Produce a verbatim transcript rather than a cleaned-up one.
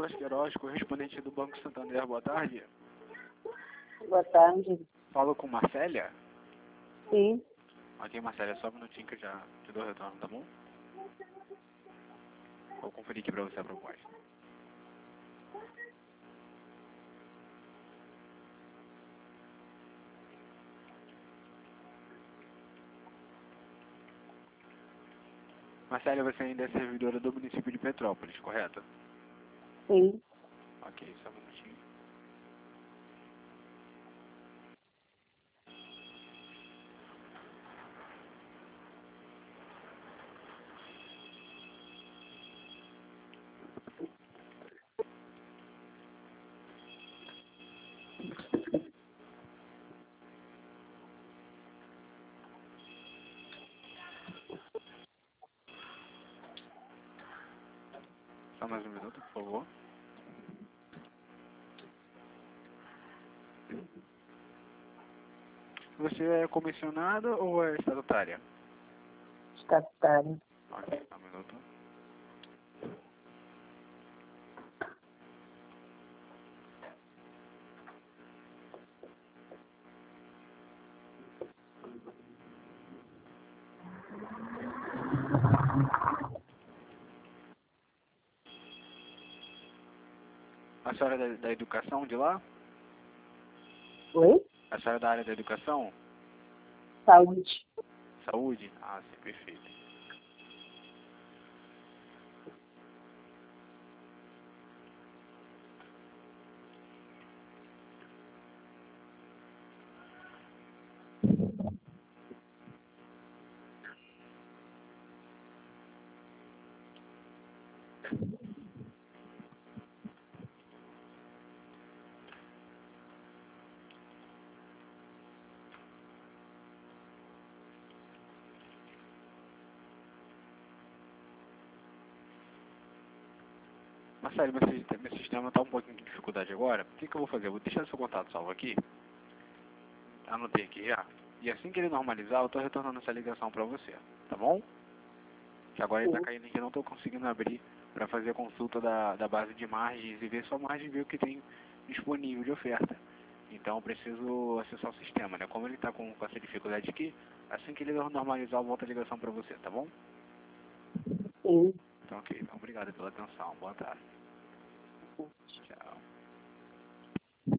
Carlos Queiroz, correspondente do Banco Santander. Boa tarde. Boa tarde. Falo com Marcélia? Sim. Ok, Marcélia, só um minutinho que eu já te dou o retorno, tá bom? Vou conferir aqui pra você a proposta. Marcélia, você ainda é servidora do município de Petrópolis, correto? Sim. Ok, só um minutinho. Só mais um minuto, por favor. Você é comissionada ou é estatutária? Estatutário. Ok, só um minuto. A senhora é da, da educação de lá? Oi? A senhora é da área da educação? Saúde. Saúde? Ah, sim, perfeito. Marcelo, meu, sistema- meu sistema está um pouquinho de dificuldade agora. O que, que eu vou fazer? Eu vou deixar seu contato salvo aqui. Anotei aqui já. E assim que ele normalizar, eu estou retornando essa ligação para você. Tá bom? Que agora ele está Sim. caindo aqui, eu não estou conseguindo abrir para fazer a consulta da, da base de margens e ver sua margem e ver o que tem disponível de oferta. Então eu preciso acessar o sistema, né? Como ele está com, com essa dificuldade aqui, assim que ele normalizar, eu volto a ligação para você, tá bom? Sim. Então ok, então obrigado pela atenção. Boa tarde. Tchau.